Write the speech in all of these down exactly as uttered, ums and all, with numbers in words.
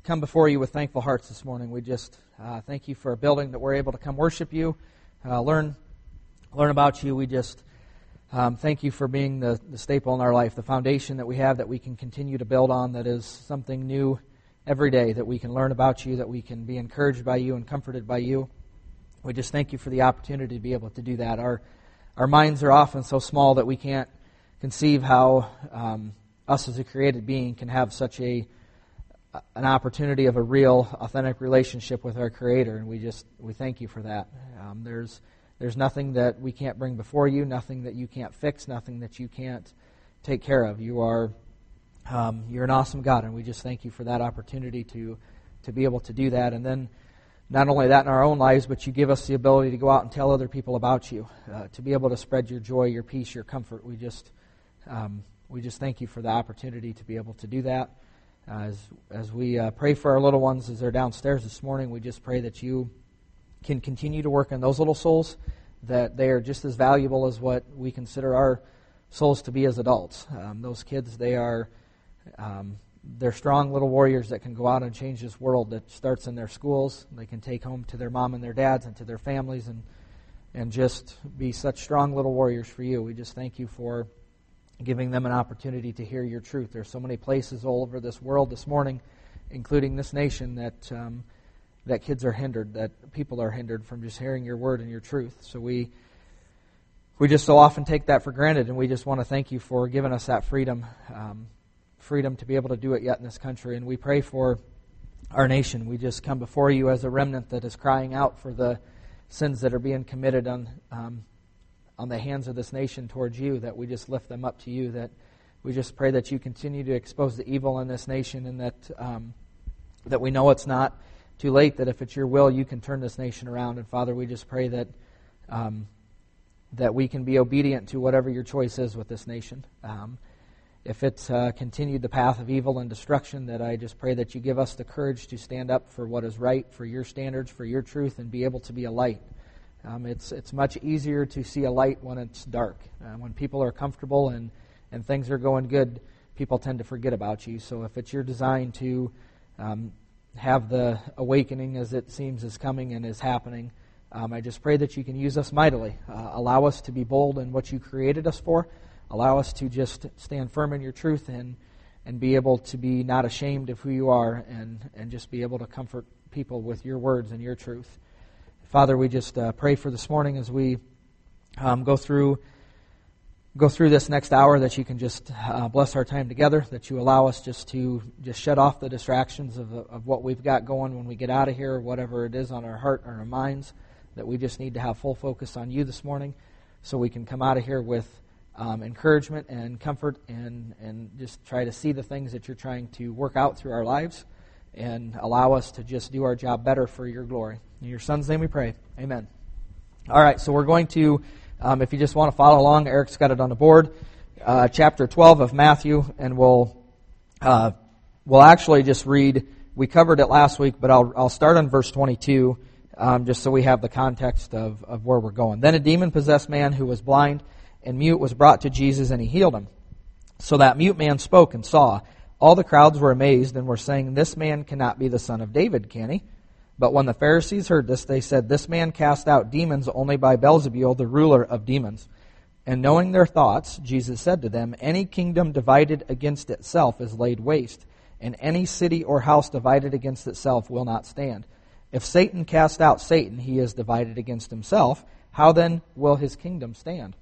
come before you with thankful hearts this morning. We just uh, thank you for a building that we're able to come worship you, uh, learn learn about you. We just um, thank you for being the, the staple in our life, the foundation that we have that we can continue to build on, that is something new every day, that we can learn about you, that we can be encouraged by you and comforted by you. We just thank you for the opportunity to be able to do that. Our our minds are often so small that we can't conceive how um, us as a created being can have such a an opportunity of a real, authentic relationship with our Creator, and we just we thank you for that. Um, there's there's nothing that we can't bring before you, nothing that you can't fix, nothing that you can't take care of. You are um, you're an awesome God, and we just thank you for that opportunity to to be able to do that. And then not only that in our own lives, but you give us the ability to go out and tell other people about you, uh, to be able to spread your joy, your peace, your comfort. We just um, we just thank you for the opportunity to be able to do that. Uh, as as we uh, pray for our little ones as they're downstairs this morning, we just pray that you can continue to work in those little souls, that they are just as valuable as what we consider our souls to be as adults. Um, those kids, they are um, they're strong little warriors that can go out and change this world that starts in their schools. They can take home to their mom and their dads and to their families and and just be such strong little warriors for you. We just thank you for giving them an opportunity to hear your truth. There's so many places all over this world this morning, including this nation, that um, that kids are hindered, that people are hindered from just hearing your word and your truth. So we we just so often take that for granted, and we just want to thank you for giving us that freedom, um, freedom to be able to do it yet in this country. And we pray for our nation. We just come before you as a remnant that is crying out for the sins that are being committed on um, on the hands of this nation towards you, that we just lift them up to you, that we just pray that you continue to expose the evil in this nation, and that um, that we know it's not too late, that if it's your will, you can turn this nation around. And Father, we just pray that um, that we can be obedient to whatever your choice is with this nation. Um, if it's uh, continued the path of evil and destruction, that I just pray that you give us the courage to stand up for what is right, for your standards, for your truth, and be able to be a light. Um, it's it's much easier to see a light when it's dark. Uh, when people are comfortable and, and things are going good, people tend to forget about you. So if it's your design to um, have the awakening as it seems is coming and is happening, um, I just pray that you can use us mightily. Uh, allow us to be bold in what you created us for. Allow us to just stand firm in your truth and and be able to be not ashamed of who you are, and, and just be able to comfort people with your words and your truth. Father, we just uh, pray for this morning as we um, go through go through this next hour, that you can just uh, bless our time together, that you allow us just to just shut off the distractions of, of what we've got going when we get out of here, whatever it is on our heart or our minds, that we just need to have full focus on you this morning, so we can come out of here with um, encouragement and comfort, and, and just try to see the things that you're trying to work out through our lives, and allow us to just do our job better for your glory. In your Son's name we pray. Amen. All right, so we're going to, um, if you just want to follow along, Eric's got it on the board, uh, chapter twelve of Matthew, and we'll uh, we'll actually just read, we covered it last week, but I'll I'll start on verse twenty-two, um, just so we have the context of, of where we're going. Then a demon-possessed man who was blind and mute was brought to Jesus, and he healed him. So that mute man spoke and saw. All the crowds were amazed and were saying, "This man cannot be the son of David, can he?" But when the Pharisees heard this, they said, "This man cast out demons only by Beelzebul, the ruler of demons." And knowing their thoughts, Jesus said to them, "Any kingdom divided against itself is laid waste, and any city or house divided against itself will not stand. If Satan cast out Satan, he is divided against himself. How then will his kingdom stand?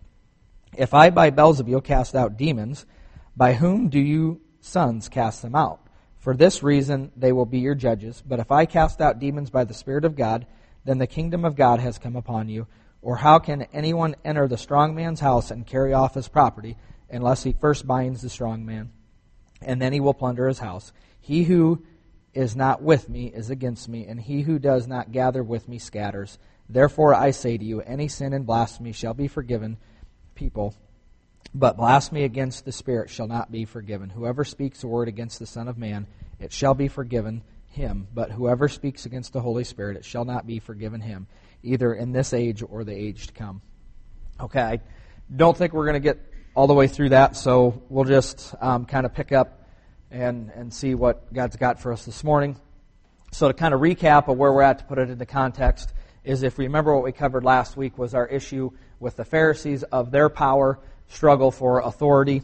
If I by Beelzebul cast out demons, by whom do you sons cast them out? For this reason they will be your judges. But if I cast out demons by the Spirit of God, then the kingdom of God has come upon you. Or how can anyone enter the strong man's house and carry off his property, unless he first binds the strong man? And then he will plunder his house. He who is not with me is against me, and he who does not gather with me scatters. Therefore I say to you, any sin and blasphemy shall be forgiven people, but blasphemy against the Spirit shall not be forgiven. Whoever speaks a word against the Son of Man, it shall be forgiven him. But whoever speaks against the Holy Spirit, it shall not be forgiven him, either in this age or the age to come." Okay, I don't think we're going to get all the way through that, so we'll just um, kind of pick up and, and see what God's got for us this morning. So to kind of recap of where we're at, to put it into context, is if we remember what we covered last week was our issue with the Pharisees of their power, struggle for authority,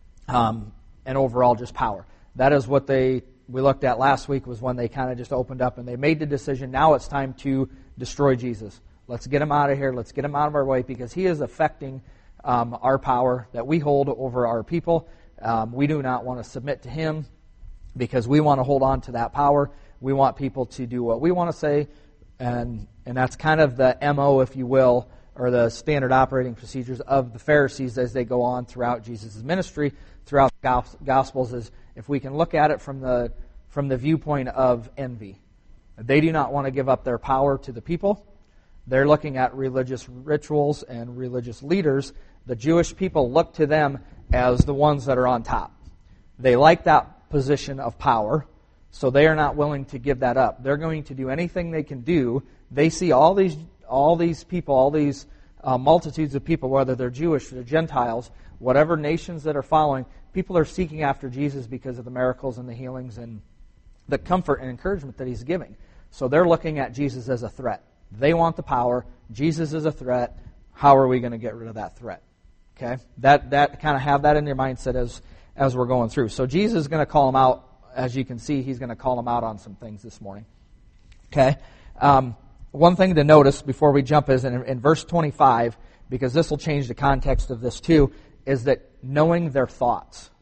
um, and overall just power. That is what they we looked at last week, was when they kind of just opened up and they made the decision, now it's time to destroy Jesus. Let's get him out of here. Let's get him out of our way, because he is affecting um, our power that we hold over our people. Um, we do not want to submit to him because we want to hold on to that power. We want people to do what we want to say, and and that's kind of the M O, if you will, or the standard operating procedures of the Pharisees as they go on throughout Jesus' ministry, throughout the Gospels, is if we can look at it from the from the viewpoint of envy. They do not want to give up their power to the people. They're looking at religious rituals and religious leaders. The Jewish people look to them as the ones that are on top. They like that position of power, so they are not willing to give that up. They're going to do anything they can do. They see all these all these people, all these uh, multitudes of people, whether they're Jewish or Gentiles, whatever nations that are following, people are seeking after Jesus because of the miracles and the healings and the comfort and encouragement that he's giving. So they're looking at Jesus as a threat. They want the power. Jesus is a threat. How are we going to get rid of that threat? Okay, that that kind of have that in your mindset as as we're going through. So Jesus is going to call them out. As you can see, he's going to call them out on some things this morning. Okay, um, one thing to notice before we jump is in, in verse twenty-five, because this will change the context of this too, is that knowing their thoughts.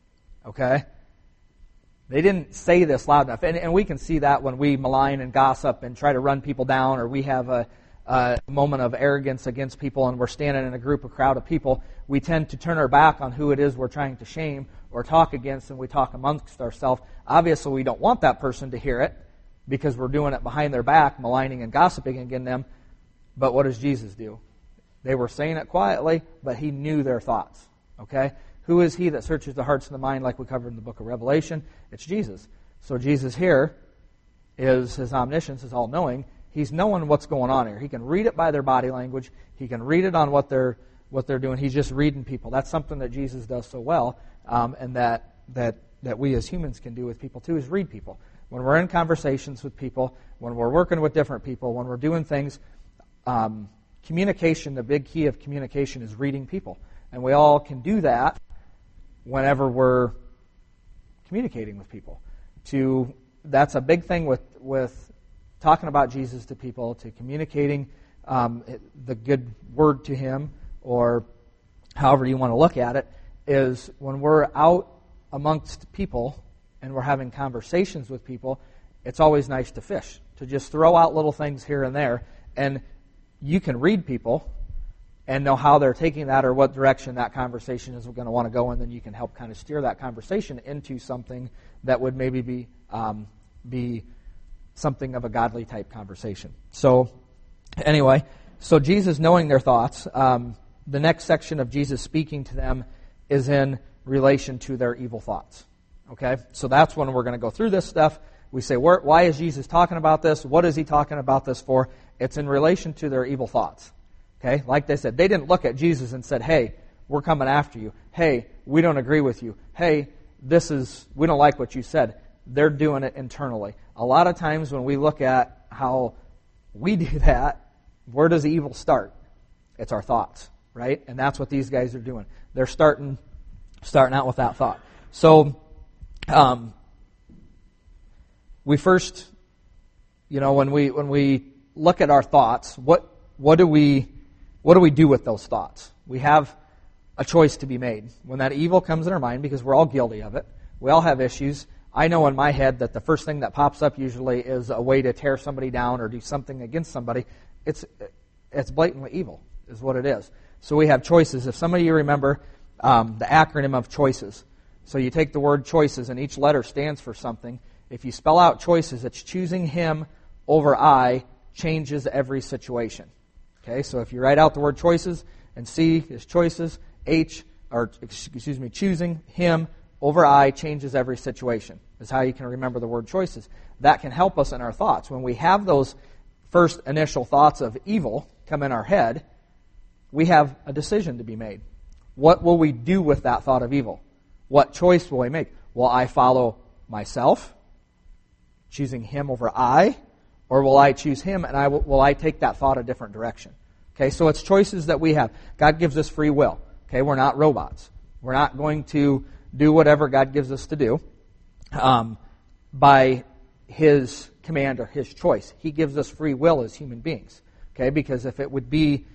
Okay, they didn't say this loud enough, and, and we can see that when we malign and gossip and try to run people down, or we have a a moment of arrogance against people and we're standing in a group, a crowd of people, we tend to turn our back on who it is we're trying to shame or talk against, and we talk amongst ourselves. Obviously, we don't want that person to hear it because we're doing it behind their back, maligning and gossiping against them. But what does Jesus do? They were saying it quietly, but he knew their thoughts. Okay? Who is he that searches the hearts and the mind, like we covered in the book of Revelation? It's Jesus. So Jesus here is his omniscience, his all-knowing. He's knowing what's going on here. He can read it by their body language. He can read it on what they're what they're doing. He's just reading people. That's something that Jesus does so well, um, and that that that we as humans can do with people too, is read people. When we're in conversations with people, when we're working with different people, when we're doing things, um, communication, the big key of communication is reading people. And we all can do that whenever we're communicating with people. To that's a big thing with with talking about Jesus to people, to communicating um, the good word to him, or however you want to look at it, is when we're out amongst people and we're having conversations with people, it's always nice to fish, to just throw out little things here and there, and you can read people and know how they're taking that or what direction that conversation is going to want to go, and then you can help kind of steer that conversation into something that would maybe be um, be something of a godly type conversation. So anyway, so Jesus knowing their thoughts, um, the next section of Jesus speaking to them is in relation to their evil thoughts. Okay, so that's when we're going to go through this stuff. We say, where, why is Jesus talking about this? What is he talking about this for? It's in relation to their evil thoughts. Okay, like they said, they didn't look at Jesus and said, hey, we're coming after you. Hey, we don't agree with you. Hey, this is, we don't like what you said. They're doing it internally. A lot of times when we look at how we do that, where does the evil start? It's our thoughts, right? And that's what these guys are doing. They're starting starting out with that thought. So um, we first, you know, when we when we look at our thoughts, what what do we what do we do with those thoughts? We have a choice to be made. When that evil comes in our mind, because we're all guilty of it, we all have issues. I know in my head that the first thing that pops up usually is a way to tear somebody down or do something against somebody. It's it's blatantly evil, is what it is. So we have choices. If some of you remember um, the acronym of choices, so you take the word choices and each letter stands for something. If you spell out choices, it's choosing him over I changes every situation. Okay, so if you write out the word choices, and C is choices, H, or excuse me, choosing him over I changes every situation, is how you can remember the word choices. That can help us in our thoughts. When we have those first initial thoughts of evil come in our head, we have a decision to be made. What will we do with that thought of evil? What choice will we make? Will I follow myself, choosing him over I, or will I choose him and I will, will I take that thought a different direction? Okay, so it's choices that we have. God gives us free will. Okay, we're not robots. We're not going to do whatever God gives us to do um, by his command or his choice. He gives us free will as human beings. Okay, because if it would be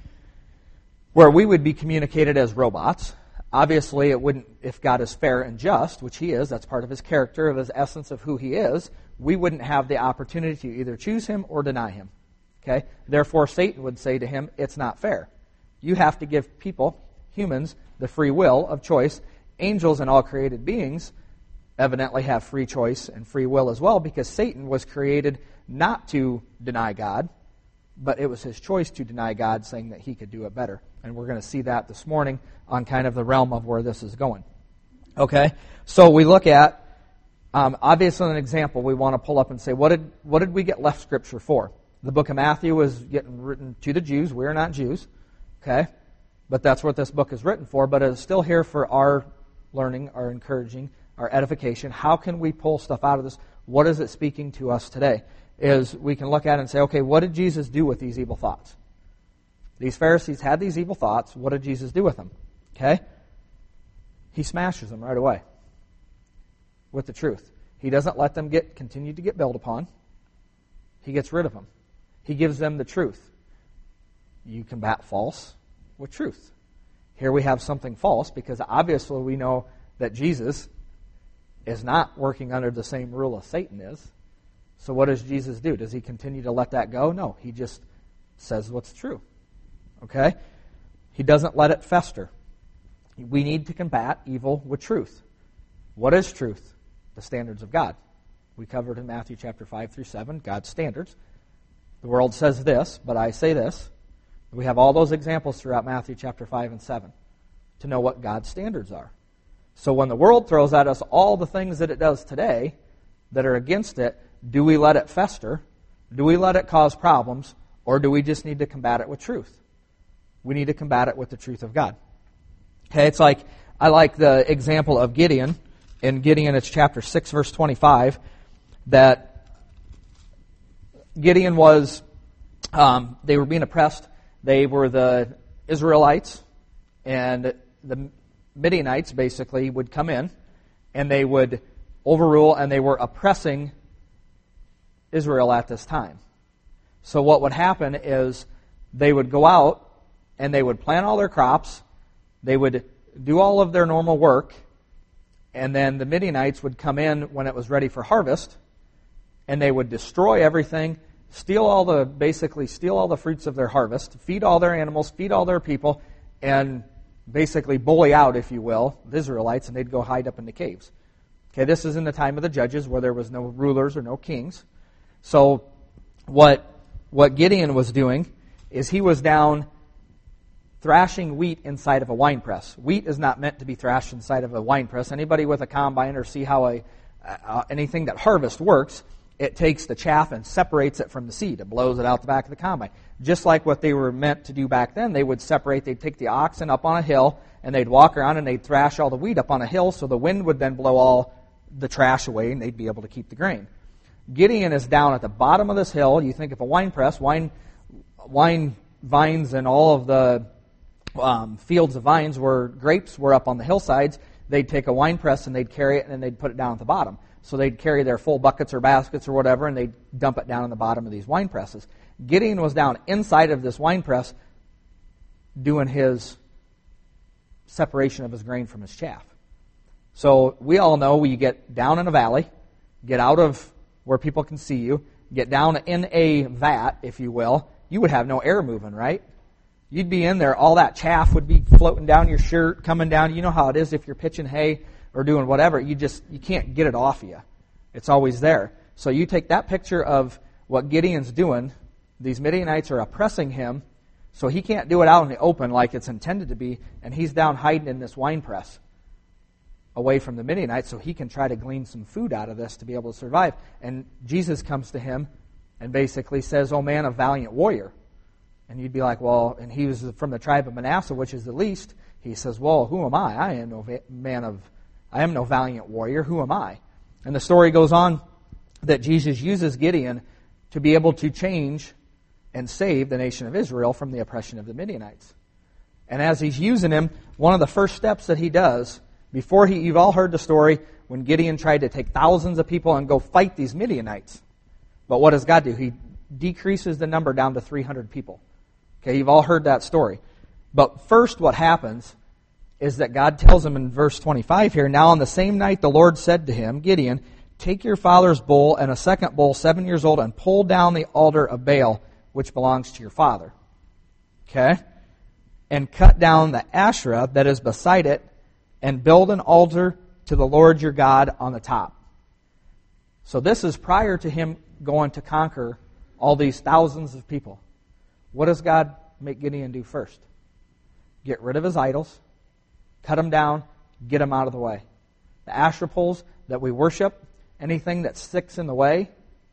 where we would be communicated as robots, obviously it wouldn't, if God is fair and just, which he is, that's part of his character, of his essence of who he is, we wouldn't have the opportunity to either choose him or deny him. Okay? Therefore, Satan would say to him, it's not fair. You have to give people, humans, the free will of choice. Angels and all created beings evidently have free choice and free will as well, because Satan was created not to deny God, but it was his choice to deny God, saying that he could do it better. And we're going to see that this morning on kind of the realm of where this is going. Okay? So we look at, um, obviously an example we want to pull up and say, what did what did we get left Scripture for? The book of Matthew was getting written to the Jews. We are not Jews. Okay? But that's what this book is written for. But it's still here for our learning, our encouraging, our edification. How can we pull stuff out of this? What is it speaking to us today? Is we can look at it and say, okay, what did Jesus do with these evil thoughts? These Pharisees had these evil thoughts. What did Jesus do with them? Okay? He smashes them right away with the truth. He doesn't let them get continue to get built upon. He gets rid of them. He gives them the truth. You combat false with truth. Here we have something false because obviously we know that Jesus is not working under the same rule as Satan is. So what does Jesus do? Does he continue to let that go? No, he just says what's true. Okay? He doesn't let it fester. We need to combat evil with truth. What is truth? The standards of God. We covered in Matthew chapter five through seven, God's standards. The world says this, but I say this. We have all those examples throughout Matthew chapter five and seven to know what God's standards are. So when the world throws at us all the things that it does today that are against it, do we let it fester? Do we let it cause problems? Or do we just need to combat it with truth? We need to combat it with the truth of God. Okay, it's like, I like the example of Gideon. In Gideon, it's chapter six, verse twenty-five, that Gideon was, um, they were being oppressed. They were the Israelites, and the Midianites basically would come in, and they would overrule, and they were oppressing Israel at this time. So what would happen is they would go out, and they would plant all their crops, they would do all of their normal work, and then the Midianites would come in when it was ready for harvest, and they would destroy everything, steal all the, basically steal all the fruits of their harvest, feed all their animals, feed all their people, and basically bully out, if you will, the Israelites, and they'd go hide up in the caves. Okay, this is in the time of the judges where there was no rulers or no kings. So what what Gideon was doing is he was down thrashing wheat inside of a wine press. Wheat is not meant to be thrashed inside of a wine press. Anybody with a combine or see how a uh, anything that harvest works, it takes the chaff and separates it from the seed. It blows it out the back of the combine. Just like what they were meant to do back then, they would separate, they'd take the oxen up on a hill, and they'd walk around and they'd thrash all the wheat up on a hill, so the wind would then blow all the trash away, and they'd be able to keep the grain. Gideon is down at the bottom of this hill. You think of a wine press, wine wine vines and all of the um, fields of vines where grapes were up on the hillsides. They'd take a wine press and they'd carry it and then they'd put it down at the bottom. So they'd carry their full buckets or baskets or whatever, and they'd dump it down in the bottom of these wine presses. Gideon was down inside of this wine press doing his separation of his grain from his chaff. So we all know when you get down in a valley, get out of where people can see you, get down in a vat, if you will, you would have no air moving, right? You'd be in there, all that chaff would be floating down your shirt, coming down. You know how it is if you're pitching hay or doing whatever. You just, you can't get it off you. It's always there. So you take that picture of what Gideon's doing. These Midianites are oppressing him, so he can't do it out in the open like it's intended to be, and he's down hiding in this wine press away from the Midianites so he can try to glean some food out of this to be able to survive. And Jesus comes to him and basically says, "Oh man, a valiant warrior." And you'd be like, well, and he was from the tribe of Manasseh, which is the least. He says, well, who am I? I am no man of, I am no valiant warrior. Who am I? And the story goes on that Jesus uses Gideon to be able to change and save the nation of Israel from the oppression of the Midianites. And as he's using him, one of the first steps that he does, before he, you've all heard the story when Gideon tried to take thousands of people and go fight these Midianites. But what does God do? He decreases the number down to three hundred people. Okay, you've all heard that story. But first what happens is that God tells him in verse twenty-five here, "Now on the same night the Lord said to him, Gideon, take your father's bull and a second bull seven years old and pull down the altar of Baal, which belongs to your father. Okay? And cut down the Asherah that is beside it and build an altar to the Lord your God on the top." So this is prior to him going to conquer all these thousands of people. What does God make Gideon do first? Get rid of his idols, cut them down, get them out of the way. The Asherah poles that we worship, anything that sticks in the way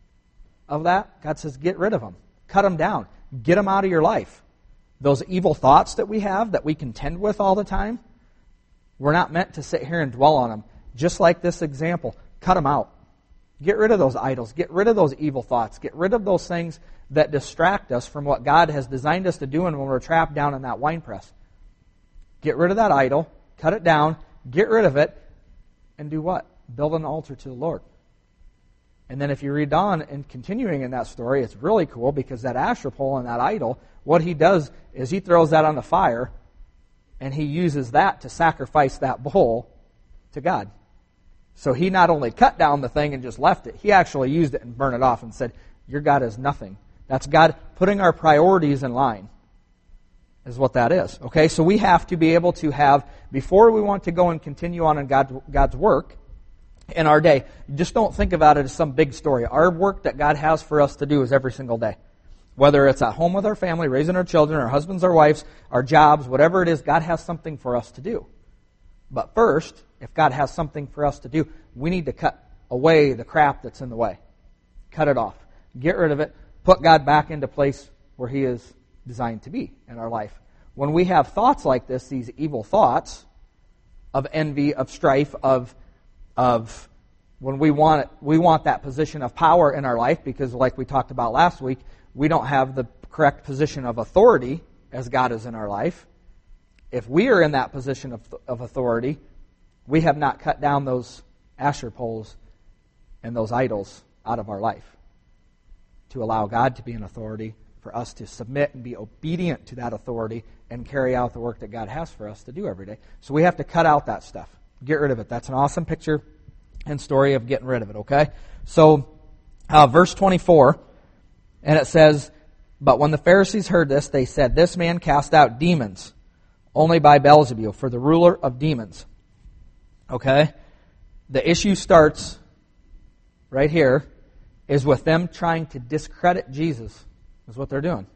of that, God says get rid of them. Cut them down. Get them out of your life. Those evil thoughts that we have, that we contend with all the time, we're not meant to sit here and dwell on them. Just like this example, cut them out. Get rid of those idols. Get rid of those evil thoughts. Get rid of those things that distract us from what God has designed us to do and when we're trapped down in that wine press. Get rid of that idol. Cut it down. Get rid of it. And do what? Build an altar to the Lord. And then if you read on and continuing in that story, it's really cool because that Asherah pole and that idol, what he does is he throws that on the fire and he uses that to sacrifice that bull to God. So he not only cut down the thing and just left it, he actually used it and burned it off and said, your God is nothing. That's God putting our priorities in line, is what that is. Okay, so we have to be able to have, before we want to go and continue on in God, God's work in our day, just don't think about it as some big story. Our work that God has for us to do is every single day. Whether it's at home with our family, raising our children, our husbands, our wives, our jobs, whatever it is, God has something for us to do. But first, if God has something for us to do, we need to cut away the crap that's in the way. Cut it off. Get rid of it. Put God back into place where He is designed to be in our life. When we have thoughts like this, these evil thoughts of envy, of strife, of of when we want it, we want that position of power in our life because, like we talked about last week, we don't have the correct position of authority as God is in our life. If we are in that position of, of authority, we have not cut down those Asherah poles and those idols out of our life to allow God to be an authority, for us to submit and be obedient to that authority and carry out the work that God has for us to do every day. So we have to cut out that stuff. Get rid of it. That's an awesome picture and story of getting rid of it, okay? So, uh, verse twenty-four, and it says, "But when the Pharisees heard this, they said, 'This man cast out demons only by Beelzebul, for the ruler of demons.'" Okay? The issue starts right here, is with them trying to discredit Jesus, is what they're doing.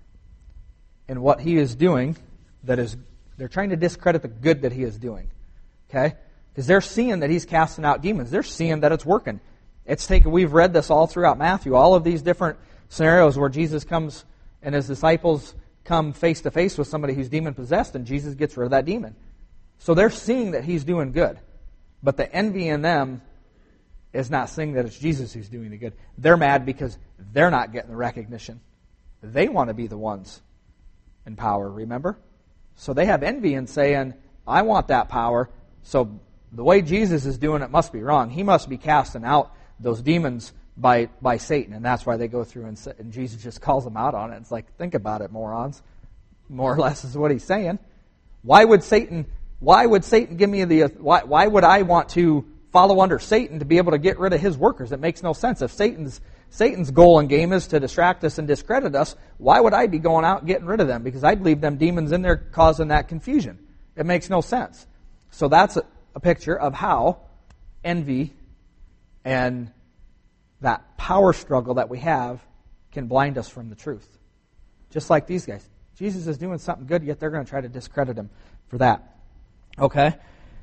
And what He is doing, that is, they're trying to discredit the good that He is doing. Okay? Because they're seeing that He's casting out demons. They're seeing that it's working. It's taken, we've read this all throughout Matthew, all of these different scenarios where Jesus comes and His disciples come face to face with somebody who's demon-possessed and Jesus gets rid of that demon. So they're seeing that He's doing good. But the envy in them is not seeing that it's Jesus who's doing the good. They're mad because they're not getting the recognition. They want to be the ones in power, remember? So they have envy in saying, I want that power, so the way Jesus is doing it must be wrong. He must be casting out those demons by by Satan, and that's why they go through and, and Jesus just calls them out on it. It's like, think about it, morons. More or less is what He's saying. Why would Satan? Why would Satan give me the? Why why would I want to follow under Satan to be able to get rid of his workers? It makes no sense. If Satan's Satan's goal and game is to distract us and discredit us, why would I be going out and getting rid of them? Because I'd leave them demons in there causing that confusion. It makes no sense. So that's a, a picture of how envy and that power struggle that we have can blind us from the truth. Just like these guys. Jesus is doing something good, yet they're going to try to discredit Him for that. Okay?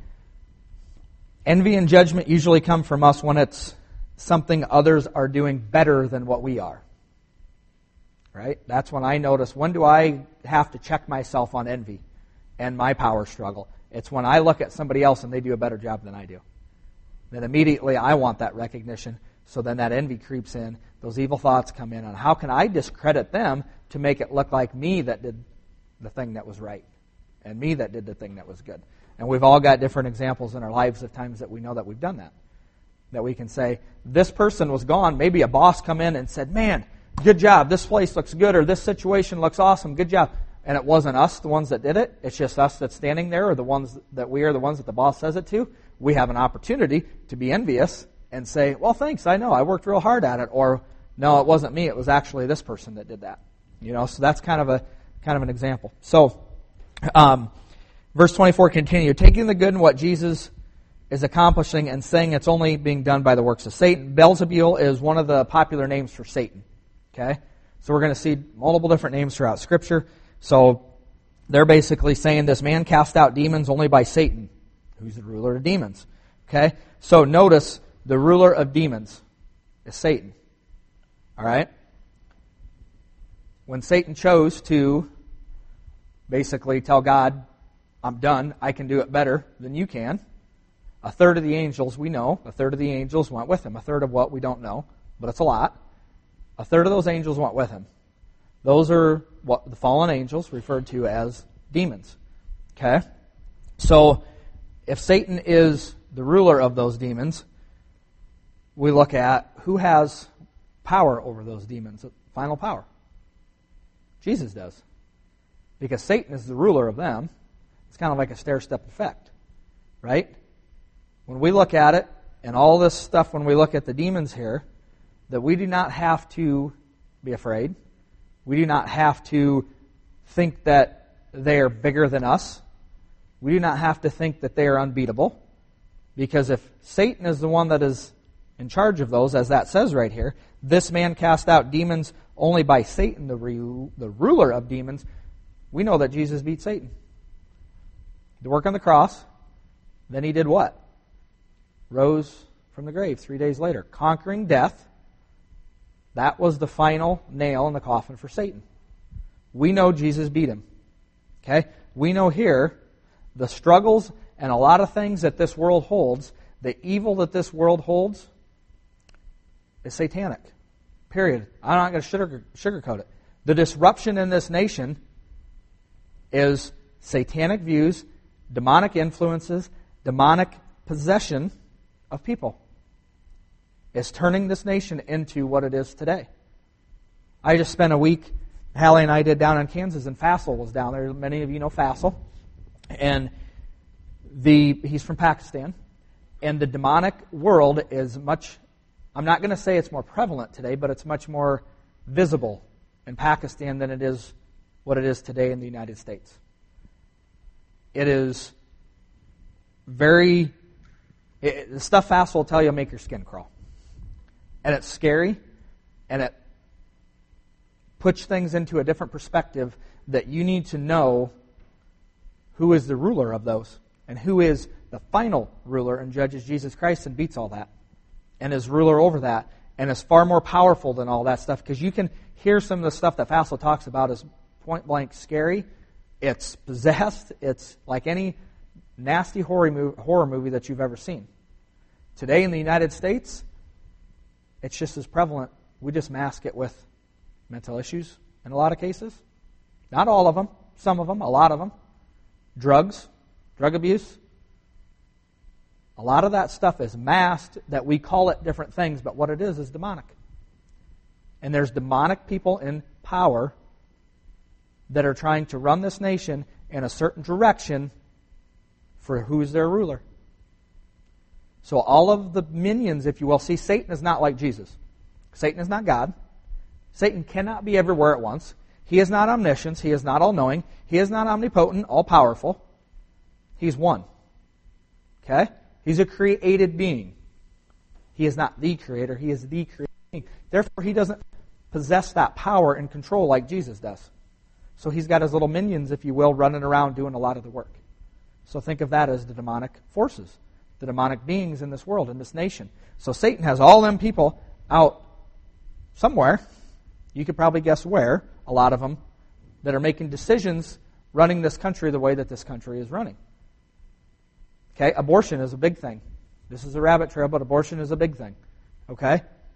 Envy and judgment usually come from us when it's something others are doing better than what we are. Right? That's when I notice, when do I have to check myself on envy and my power struggle? It's when I look at somebody else and they do a better job than I do. Then immediately I want that recognition. So then that envy creeps in. Those evil thoughts come in on how can I discredit them to make it look like me that did the thing that was right and me that did the thing that was good. And we've all got different examples in our lives of times that we know that we've done that. That we can say, this person was gone. Maybe a boss come in and said, man, good job. This place looks good, or this situation looks awesome. Good job. And it wasn't us, the ones that did it. It's just us that's standing there, or the ones that we are the ones that the boss says it to. We have an opportunity to be envious and say, well, thanks, I know. I worked real hard at it. Or, no, it wasn't me. It was actually this person that did that. You know, so that's kind of a kind of an example. So, um, verse twenty-four continue. Taking the good in what Jesus is accomplishing and saying it's only being done by the works of Satan. Beelzebul is one of the popular names for Satan. Okay? So we're going to see multiple different names throughout Scripture. So they're basically saying this man cast out demons only by Satan, who's the ruler of demons. Okay? So notice the ruler of demons is Satan. All right? When Satan chose to basically tell God, I'm done, I can do it better than you can, a third of the angels we know, a third of the angels went with him. A third of what we don't know, but it's a lot. A third of those angels went with him. Those are what the fallen angels referred to as demons. Okay? So, if Satan is the ruler of those demons, we look at who has power over those demons, final power. Jesus does. Because Satan is the ruler of them. It's kind of like a stair-step effect. Right? When we look at it, and all this stuff when we look at the demons here, that we do not have to be afraid. We do not have to think that they are bigger than us. We do not have to think that they are unbeatable. Because if Satan is the one that is in charge of those, as that says right here, this man cast out demons only by Satan, the, re- the ruler of demons, we know that Jesus beat Satan. The work on the cross, then he did what? Rose from the grave three days later, conquering death. That was the final nail in the coffin for Satan. We know Jesus beat him. Okay? We know here the struggles and a lot of things that this world holds, the evil that this world holds, is satanic. Period. I'm not going to sugar, sugarcoat it. The disruption in this nation is satanic views, demonic influences, demonic possession of people. It's turning this nation into what it is today. I just spent a week, Hallie and I did down in Kansas, and Faisal was down there. Many of you know Faisal. And the he's from Pakistan. And the demonic world is much, I'm not going to say it's more prevalent today, but it's much more visible in Pakistan than it is what it is today in the United States. It is very, it, the stuff Faisal will tell you will make your skin crawl. And it's scary, and it puts things into a different perspective that you need to know who is the ruler of those and who is the final ruler and judges Jesus Christ and beats all that and is ruler over that and is far more powerful than all that stuff, because you can hear some of the stuff that Faisal talks about is point blank scary. It's possessed. It's like any nasty horror movie, horror movie that you've ever seen. Today in the United States, it's just as prevalent. We just mask it with mental issues in a lot of cases. Not all of them. Some of them. A lot of them. Drugs. Drug abuse. A lot of that stuff is masked that we call it different things, but what it is is demonic. And there's demonic people in power that are trying to run this nation in a certain direction for who's their ruler. So all of the minions, if you will, see, Satan is not like Jesus. Satan is not God. Satan cannot be everywhere at once. He is not omniscient. He is not all-knowing. He is not omnipotent, all-powerful. He's one. Okay? He's a created being. He is not the creator. He is the created being. Therefore, he doesn't possess that power and control like Jesus does. So he's got his little minions, if you will, running around doing a lot of the work. So think of that as the demonic forces, the demonic beings in this world, in this nation. So Satan has all them people out somewhere. You could probably guess where, a lot of them, that are making decisions running this country the way that this country is running. Okay, abortion is a big thing. This is a rabbit trail, but abortion is a big thing. Okay?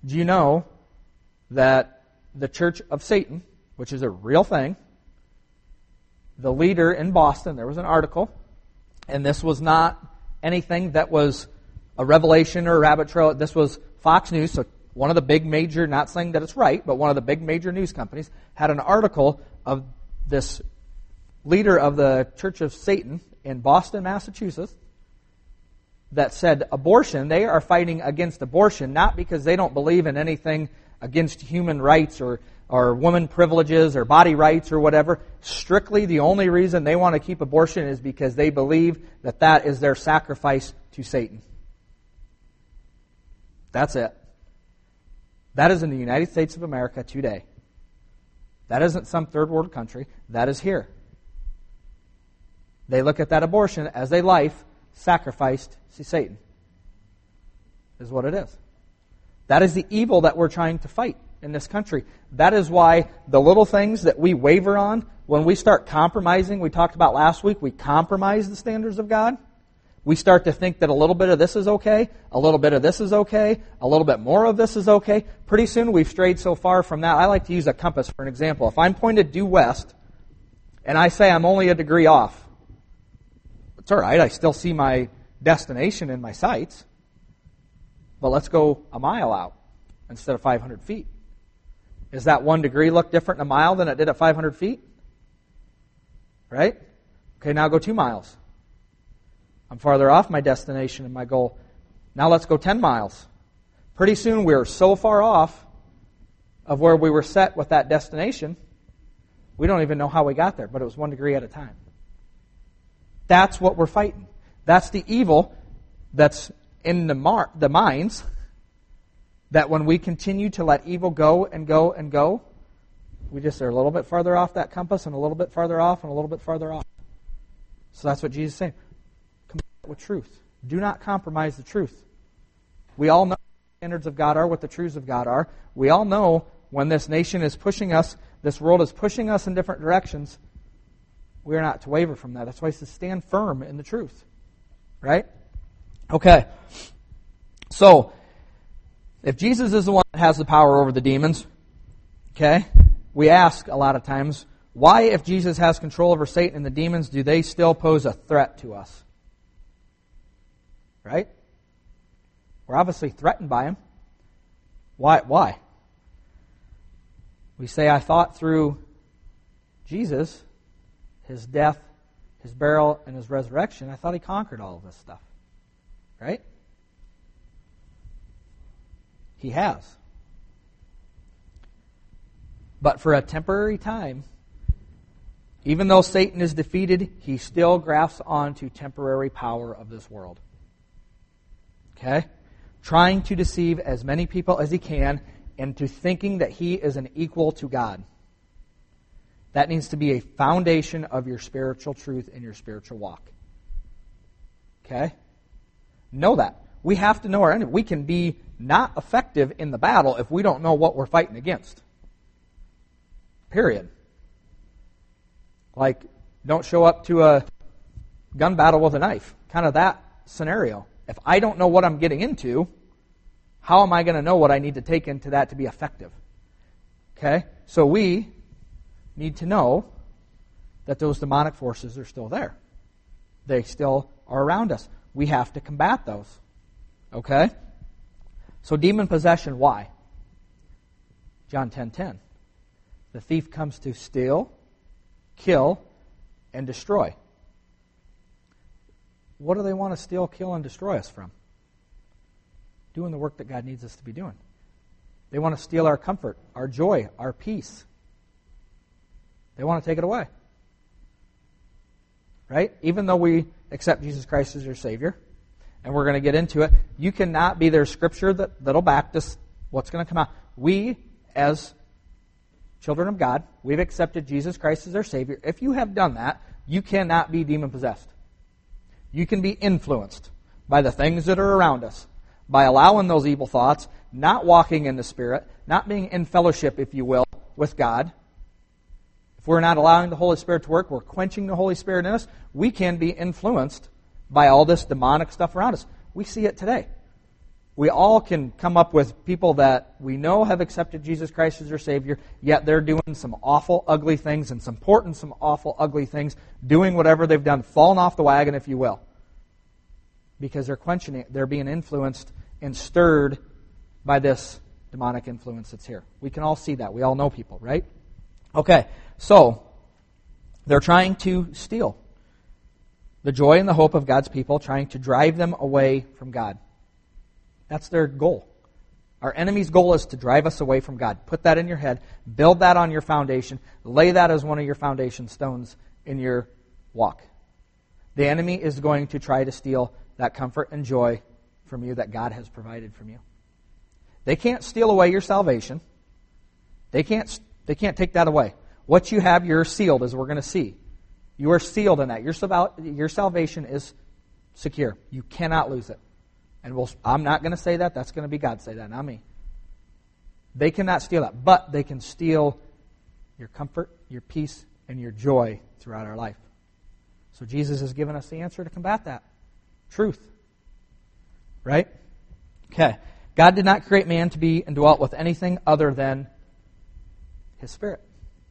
Do you know that the Church of Satan, which is a real thing, the leader in Boston, there was an article, and this was not anything that was a revelation or a rabbit trail. This was Fox News, so one of the big major, not saying that it's right, but one of the big major news companies had an article of this leader of the Church of Satan in Boston, Massachusetts, that said abortion, they are fighting against abortion, not because they don't believe in anything against human rights or, or woman privileges or body rights or whatever. Strictly the only reason they want to keep abortion is because they believe that that is their sacrifice to Satan. That's it. That is in the United States of America today. That isn't some third world country. That is here. They look at that abortion as a life sacrificed to Satan, is what it is. That is the evil that we're trying to fight in this country. That is why the little things that we waver on, when we start compromising, we talked about last week, we compromise the standards of God. We start to think that a little bit of this is okay, a little bit of this is okay, a little bit more of this is okay. Pretty soon we've strayed so far from that. I like to use a compass for an example. If I'm pointed due west, and I say I'm only a degree off, it's all right, I still see my destination in my sights, but let's go a mile out instead of five hundred feet. Does that one degree look different in a mile than it did at five hundred feet? Right? Okay, now go two miles. I'm farther off my destination and my goal. Now let's go ten miles. Pretty soon we're so far off of where we were set with that destination, we don't even know how we got there, but it was one degree at a time. That's what we're fighting. That's the evil that's in the mar- the minds, that when we continue to let evil go and go and go, we just are a little bit farther off that compass and a little bit farther off and a little bit farther off. So that's what Jesus is saying. Combat with truth. Do not compromise the truth. We all know what the standards of God are, what the truths of God are. We all know when this nation is pushing us, this world is pushing us in different directions, we are not to waver from that. That's why he says stand firm in the truth. Right? Okay. So, if Jesus is the one that has the power over the demons, okay, we ask a lot of times, why, if Jesus has control over Satan and the demons, do they still pose a threat to us? Right? We're obviously threatened by him. Why? Why? We say, I thought through Jesus, his death, his burial, and his resurrection, I thought he conquered all of this stuff. Right? He has. But for a temporary time, even though Satan is defeated, he still grasps onto temporary power of this world. Okay? Trying to deceive as many people as he can into thinking that he is an equal to God. That needs to be a foundation of your spiritual truth and your spiritual walk. Okay? Know that. We have to know our enemy. We can be not effective in the battle if we don't know what we're fighting against. Period. Like, don't show up to a gun battle with a knife. Kind of that scenario. If I don't know what I'm getting into, how am I going to know what I need to take into that to be effective? Okay? So we need to know that those demonic forces are still there. They still are around us. We have to combat those. Okay? So demon possession, why? John ten ten. The thief comes to steal, kill, and destroy. What do they want to steal, kill, and destroy us from? Doing the work that God needs us to be doing. They want to steal our comfort, our joy, our peace. They want to take it away. Right? Even though we accept Jesus Christ as your Savior, and we're going to get into it, you cannot be their scripture that, that'll back this, what's going to come out. We, as children of God, we've accepted Jesus Christ as our Savior. If you have done that, you cannot be demon-possessed. You can be influenced by the things that are around us, by allowing those evil thoughts, not walking in the Spirit, not being in fellowship, if you will, with God. If we're not allowing the Holy Spirit to work, we're quenching the Holy Spirit in us, we can be influenced by all this demonic stuff around us. We see it today. We all can come up with people that we know have accepted Jesus Christ as their Savior, yet they're doing some awful, ugly things and supporting some awful, ugly things, doing whatever they've done, falling off the wagon, if you will. Because they're quenching it, they're being influenced and stirred by this demonic influence that's here. We can all see that. We all know people, right? Okay, so they're trying to steal the joy and the hope of God's people, trying to drive them away from God. That's their goal. Our enemy's goal is to drive us away from God. Put that in your head. Build that on your foundation. Lay that as one of your foundation stones in your walk. The enemy is going to try to steal that comfort and joy from you that God has provided from you. They can't steal away your salvation. They can't, they can't take that away. What you have, you're sealed, as we're going to see. You are sealed in that. Your, your salvation is secure. You cannot lose it. And we'll, I'm not going to say that. That's going to be God say that, not me. They cannot steal that. But they can steal your comfort, your peace, and your joy throughout our life. So Jesus has given us the answer to combat that. Truth. Right? Okay. God did not create man to be indwelt with anything other than His Spirit.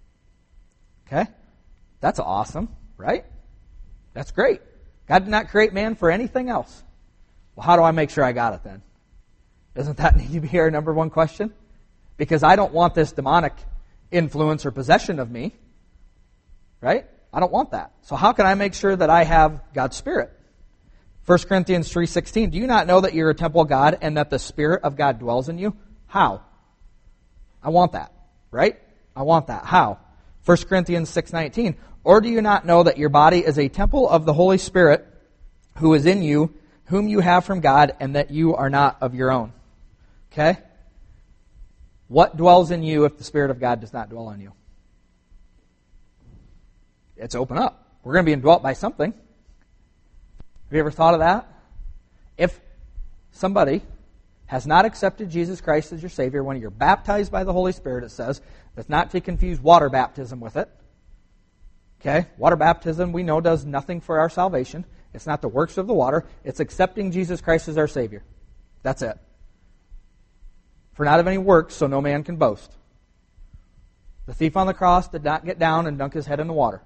Okay? That's awesome, right? That's great. God did not create man for anything else. Well, how do I make sure I got it then? Doesn't that need to be our number one question? Because I don't want this demonic influence or possession of me. Right? I don't want that. So how can I make sure that I have God's Spirit? First Corinthians three sixteen, do you not know that you're a temple of God and that the Spirit of God dwells in you? How? I want that. Right? I want that. How? First Corinthians six nineteen, or do you not know that your body is a temple of the Holy Spirit who is in you, whom you have from God, and that you are not of your own? Okay? What dwells in you if the Spirit of God does not dwell in you? It's open up. We're going to be indwelt by something. Have you ever thought of that? If somebody has not accepted Jesus Christ as your Savior, when you're baptized by the Holy Spirit, it says, that's not to confuse water baptism with it. Okay? Water baptism, we know, does nothing for our salvation. It's not the works of the water. It's accepting Jesus Christ as our Savior. That's it. For not of any works, so no man can boast. The thief on the cross did not get down and dunk his head in the water.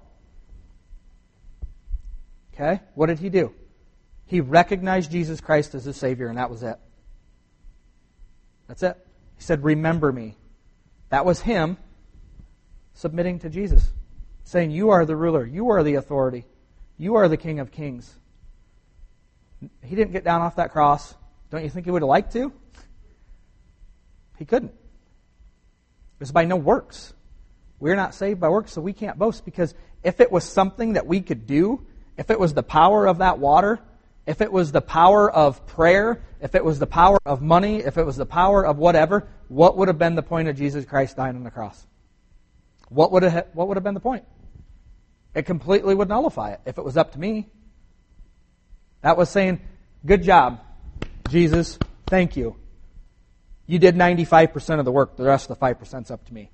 Okay? What did he do? He recognized Jesus Christ as his Savior, and that was it. That's it. He said, remember me. That was him submitting to Jesus, saying, you are the ruler, you are the authority, you are the King of Kings. He didn't get down off that cross. Don't you think he would have liked to? He couldn't. It was by no works. We're not saved by works, so we can't boast, because if it was something that we could do, if it was the power of that water, if it was the power of prayer, if it was the power of money, if it was the power of whatever, what would have been the point of Jesus Christ dying on the cross? What would have, what would have been the point? It completely would nullify it if it was up to me. That was saying, good job, Jesus, thank you. You did ninety-five percent of the work, the rest of the five percent is up to me.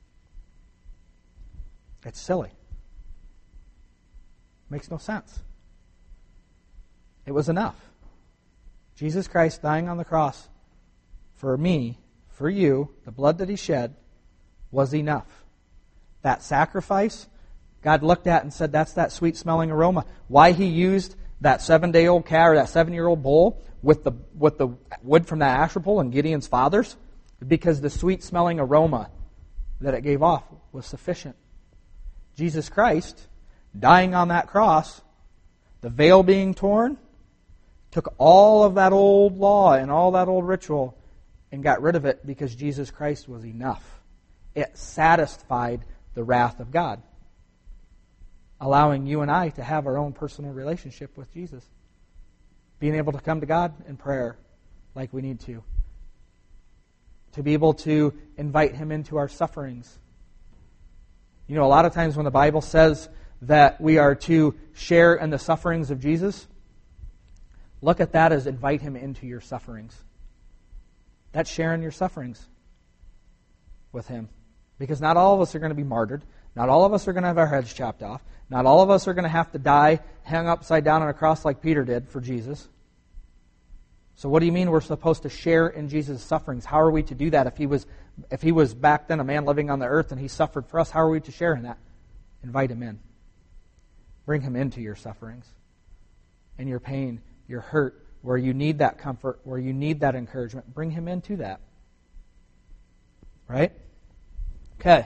It's silly. Makes no sense. It was enough. Jesus Christ dying on the cross for me, for you, the blood that He shed, was enough. That sacrifice, God looked at and said, that's that sweet-smelling aroma. Why He used that seven-day-old calf or that seven-year-old bull with the, with the wood from that asher pole and Gideon's fathers? Because the sweet-smelling aroma that it gave off was sufficient. Jesus Christ, dying on that cross, the veil being torn, took all of that old law and all that old ritual and got rid of it because Jesus Christ was enough. It satisfied the wrath of God, allowing you and I to have our own personal relationship with Jesus. Being able to come to God in prayer like we need to. To be able to invite Him into our sufferings. You know, a lot of times when the Bible says that we are to share in the sufferings of Jesus, look at that as invite Him into your sufferings. That's sharing your sufferings with Him. Because not all of us are going to be martyred. Not all of us are going to have our heads chopped off. Not all of us are going to have to die hung upside down on a cross like Peter did for Jesus. So what do you mean we're supposed to share in Jesus' sufferings? How are we to do that? If he was if he was back then a man living on the earth and he suffered for us, how are we to share in that? Invite him in. Bring him into your sufferings and your pain, your hurt, where you need that comfort, where you need that encouragement. Bring him into that. Right? Okay.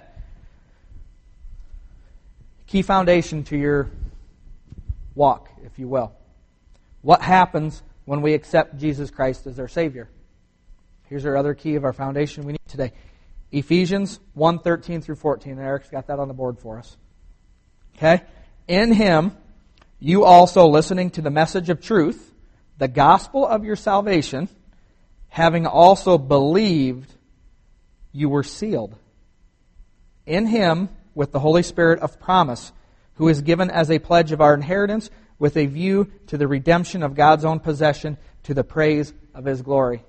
Key foundation to your walk, if you will. What happens when we accept Jesus Christ as our Savior? Here's our other key of our foundation we need today. Ephesians one, thirteen through fourteen. Eric's got that on the board for us. Okay? In him, you also listening to the message of truth, the gospel of your salvation, having also believed, you were sealed. In him, with the Holy Spirit of promise, who is given as a pledge of our inheritance, with a view to the redemption of God's own possession, to the praise of his glory.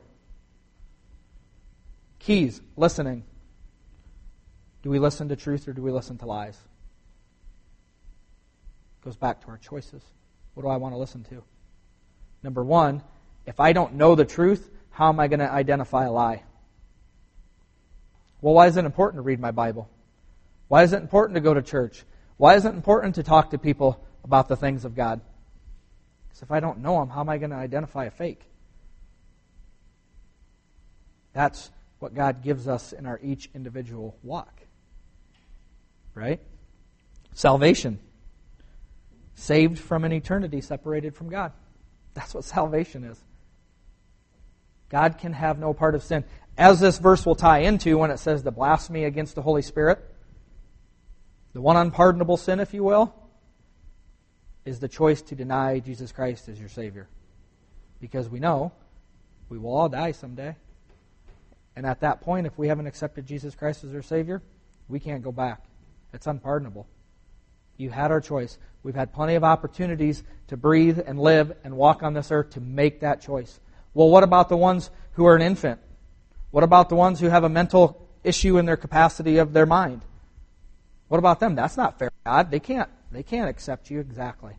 Keys, listening. Do we listen to truth or do we listen to lies? Goes back to our choices. What do I want to listen to? Number one, if I don't know the truth, how am I going to identify a lie? Well, why is it important to read my Bible? Why is it important to go to church? Why is it important to talk to people about the things of God? Because if I don't know them, how am I going to identify a fake? That's what God gives us in our each individual walk. Right? Salvation. Saved from an eternity separated from God. That's what salvation is. God can have no part of sin. As this verse will tie into when it says the blasphemy against the Holy Spirit, the one unpardonable sin, if you will, is the choice to deny Jesus Christ as your Savior. Because we know we will all die someday. And at that point, if we haven't accepted Jesus Christ as our Savior, we can't go back. It's unpardonable. You had our choice. We've had plenty of opportunities to breathe and live and walk on this earth to make that choice. Well, what about the ones who are an infant? What about the ones who have a mental issue in their capacity of their mind? What about them? That's not fair, God. They can't, they can't accept you exactly.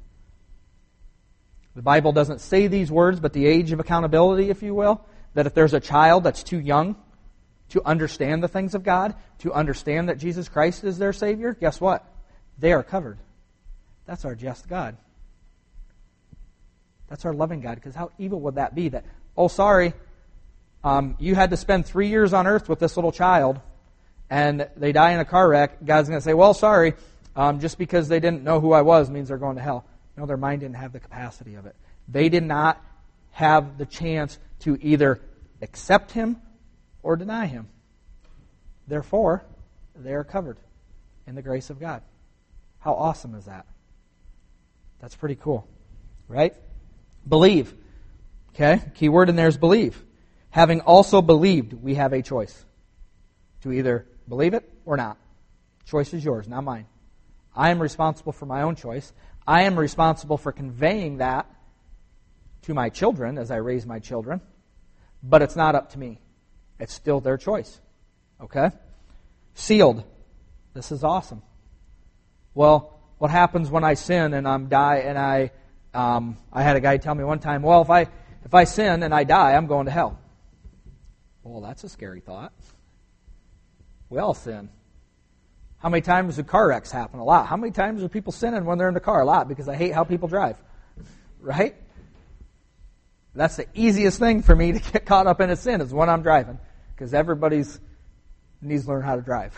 The Bible doesn't say these words, but the age of accountability, if you will, that if there's a child that's too young to understand the things of God, to understand that Jesus Christ is their Savior, guess what? They are covered. That's our just God. That's our loving God. Because how evil would that be? That, oh, sorry, um, you had to spend three years on earth with this little child, and they die in a car wreck. God's going to say, well, sorry, um, just because they didn't know who I was means they're going to hell. No, their mind didn't have the capacity of it. They did not have the chance to either accept Him or deny Him. Therefore, they are covered in the grace of God. How awesome is that? That's pretty cool, right? Believe. Okay, key word in there is believe. Having also believed, we have a choice to either believe it or not. Choice is yours, not mine. I am responsible for my own choice. I am responsible for conveying that to my children as I raise my children, but it's not up to me. It's still their choice. Okay? Sealed. This is awesome. Well, what happens when I sin and I'm die and I um, I had a guy tell me one time, well, if I if I sin and I die, I'm going to hell. Well, that's a scary thought. We all sin. How many times do car wrecks happen? A lot. How many times are people sinning when they're in the car? A lot, because I hate how people drive. Right? That's the easiest thing for me to get caught up in a sin is when I'm driving, because everybody's needs to learn how to drive.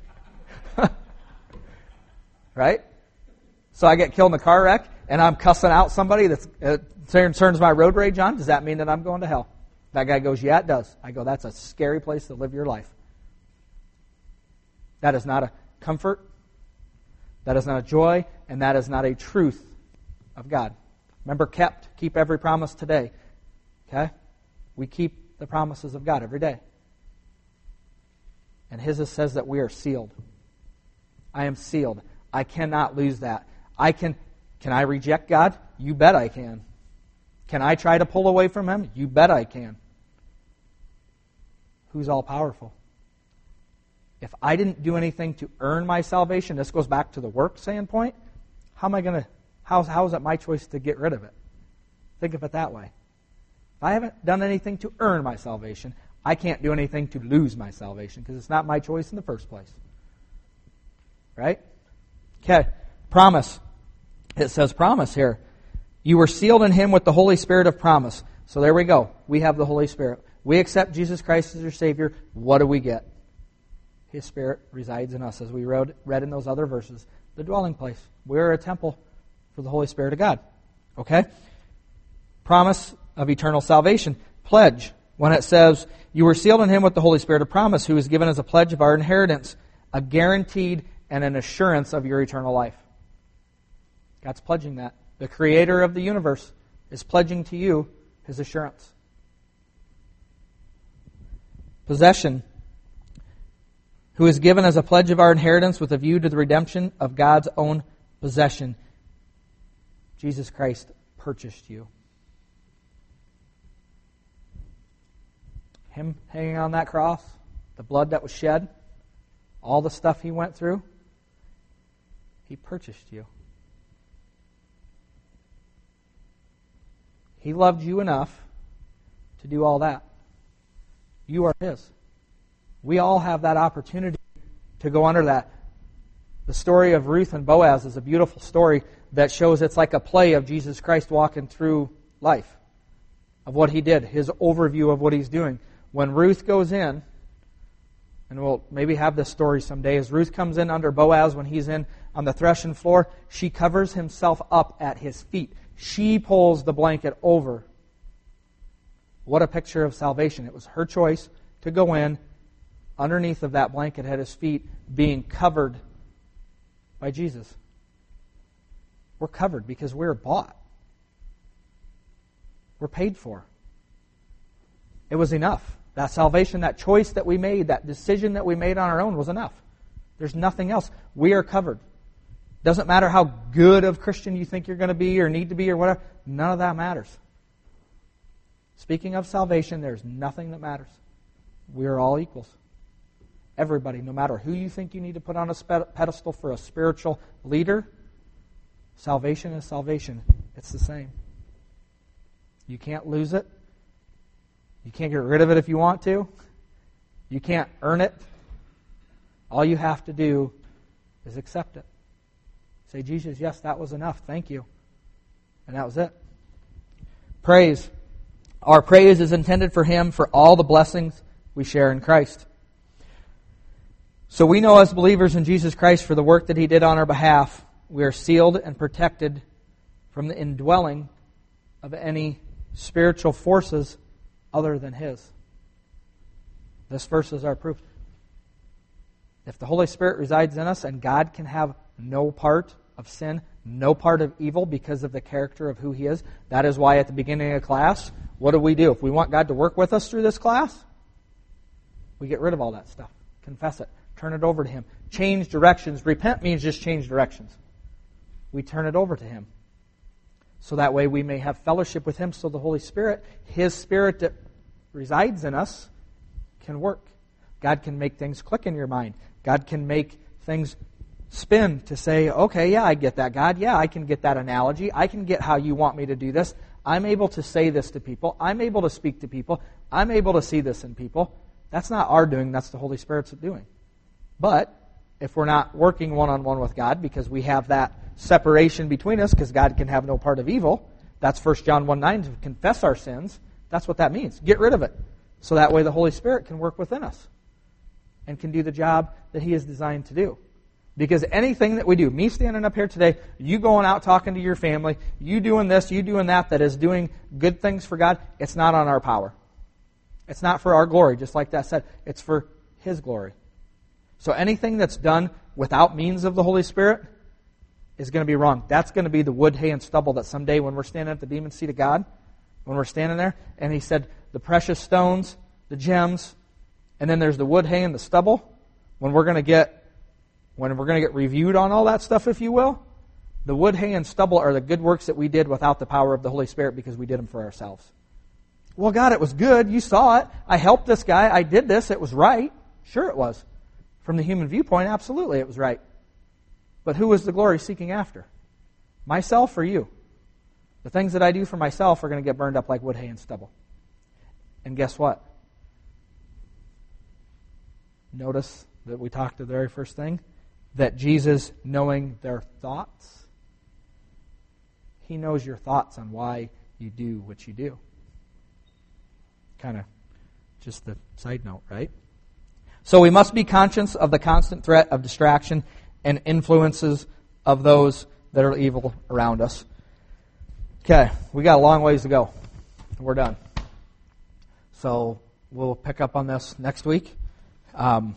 Right? So I get killed in a car wreck, and I'm cussing out somebody that uh, turns my road rage on. Does that mean that I'm going to hell? That guy goes, yeah, it does. I go, that's a scary place to live your life. That is not a comfort. That is not a joy. And that is not a truth of God. Remember, kept. Keep every promise today. Okay? We keep the promises of God every day. And His says that we are sealed. I am sealed. I cannot lose that. I can, can I reject God? You bet I can. Can I try to pull away from Him? You bet I can. Who's all powerful? If I didn't do anything to earn my salvation, this goes back to the work standpoint, how am I going to, how, how is it my choice to get rid of it? Think of it that way. If I haven't done anything to earn my salvation, I can't do anything to lose my salvation because it's not my choice in the first place. Right? Okay. Promise. It says promise here. You were sealed in Him with the Holy Spirit of promise. So there we go. We have the Holy Spirit. We accept Jesus Christ as your Savior. What do we get? His Spirit resides in us, as we read, read in those other verses. The dwelling place. We're a temple for the Holy Spirit of God. Okay? Promise of eternal salvation. Pledge. When it says, you were sealed in Him with the Holy Spirit of promise, who is given as a pledge of our inheritance, a guaranteed and an assurance of your eternal life. God's pledging that. The Creator of the universe is pledging to you His assurance. Possession. Who is given as a pledge of our inheritance with a view to the redemption of God's own possession. Jesus Christ purchased you. Him hanging on that cross, the blood that was shed, all the stuff He went through, He purchased you. He loved you enough to do all that. You are His. We all have that opportunity to go under that. The story of Ruth and Boaz is a beautiful story that shows it's like a play of Jesus Christ walking through life, of what He did, His overview of what He's doing. When Ruth goes in, and we'll maybe have this story someday, as Ruth comes in under Boaz when he's in on the threshing floor, she covers himself up at his feet. She pulls the blanket over. What a picture of salvation. It was her choice to go in underneath of that blanket at His feet, being covered by Jesus. We're covered because we're bought. We're paid for. It was enough. That salvation, that choice that we made, that decision that we made on our own was enough. There's nothing else. We are covered. Doesn't matter how good of Christian you think you're going to be or need to be or whatever. None of that matters. Speaking of salvation, there's nothing that matters. We are all equals. Everybody, no matter who you think you need to put on a pedestal for a spiritual leader, salvation is salvation. It's the same. You can't lose it. You can't get rid of it if you want to. You can't earn it. All you have to do is accept it. Say, Jesus, yes, that was enough. Thank you. And that was it. Praise. Our praise is intended for Him for all the blessings we share in Christ. So we know as believers in Jesus Christ for the work that He did on our behalf, we are sealed and protected from the indwelling of any spiritual forces other than His. This verse is our proof. If the Holy Spirit resides in us and God can have no part of sin, no part of evil because of the character of who He is, that is why at the beginning of class, what do we do? If we want God to work with us through this class, we get rid of all that stuff. Confess it. Turn it over to Him. Change directions. Repent means just change directions. We turn it over to Him. So that way we may have fellowship with Him, so the Holy Spirit, His Spirit that resides in us, can work. God can make things click in your mind. God can make things spin to say, okay, yeah, I get that, God. Yeah, I can get that analogy. I can get how you want me to do this. I'm able to say this to people. I'm able to speak to people. I'm able to see this in people. That's not our doing. That's the Holy Spirit's doing. But if we're not working one-on-one with God because we have that separation between us because God can have no part of evil, that's First John one nine, to confess our sins. That's what that means. Get rid of it. So that way the Holy Spirit can work within us and can do the job that He is designed to do. Because anything that we do, me standing up here today, you going out talking to your family, you doing this, you doing that, that is doing good things for God, it's not on our power. It's not for our glory, just like that said. It's for His glory. So anything that's done without means of the Holy Spirit is going to be wrong. That's going to be the wood, hay, and stubble that someday when we're standing at the bema seat of God, when we're standing there, and He said the precious stones, the gems, and then there's the wood, hay, and the stubble. When we're going to get when we're going to get reviewed on all that stuff, if you will, the wood, hay, and stubble are the good works that we did without the power of the Holy Spirit because we did them for ourselves. Well, God, it was good. You saw it. I helped this guy. I did this. It was right. Sure it was. From the human viewpoint, absolutely it was right. But who is the glory seeking after? Myself or you? The things that I do for myself are going to get burned up like wood, hay, and stubble. And guess what? Notice that we talked the very first thing, that Jesus, knowing their thoughts, He knows your thoughts on why you do what you do. Kind of just the side note, right? So we must be conscious of the constant threat of distraction and influences of those that are evil around us. Okay, we got a long ways to go. We're done. So we'll pick up on this next week. Um,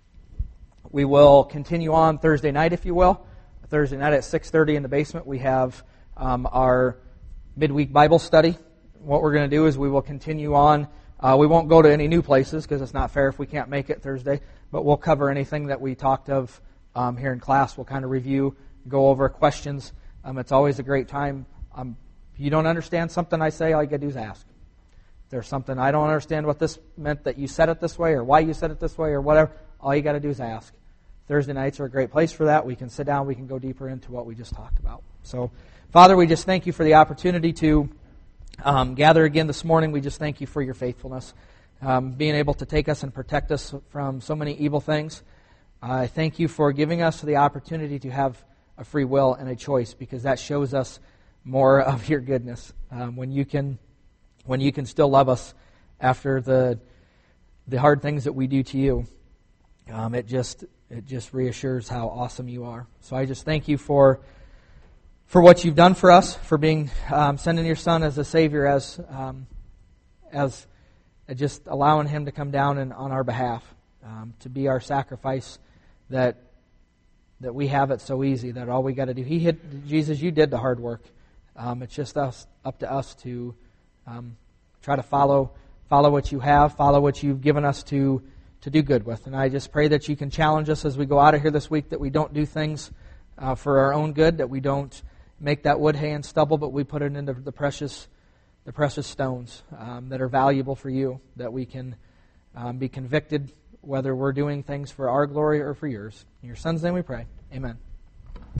we will continue on Thursday night, if you will. Thursday night at six thirty in the basement, we have um, our midweek Bible study. What we're going to do is we will continue on. Uh, we won't go to any new places because it's not fair if we can't make it Thursday, but we'll cover anything that we talked of um, here in class. We'll kind of review, go over questions. Um, it's always a great time. Um, if you don't understand something I say, all you got to do is ask. If there's something I don't understand what this meant that you said it this way or why you said it this way or whatever, all you got to do is ask. Thursday nights are a great place for that. We can sit down, we can go deeper into what we just talked about. So, Father, we just thank you for the opportunity to Um, gather again this morning. We just thank you for your faithfulness, um, being able to take us and protect us from so many evil things. I thank you for giving us the opportunity to have a free will and a choice, because that shows us more of your goodness. Um, when you can, when you can still love us after the the hard things that we do to you, um, it just it just reassures how awesome you are. So I just thank you for. For what you've done for us, for being um, sending your Son as a Savior, as um, as uh, just allowing Him to come down and on our behalf, um, to be our sacrifice. That that we have it so easy that all we got to do. He hit Jesus. You did the hard work. Um, it's just us up to us to um, try to follow follow what you have, follow what you've given us to to do good with. And I just pray that you can challenge us as we go out of here this week, that we don't do things uh, for our own good, that we don't make that wood, hay, and stubble, but we put it into the precious, the precious stones um, that are valuable for you, that we can um, be convicted whether we're doing things for our glory or for yours. In your Son's name we pray. Amen.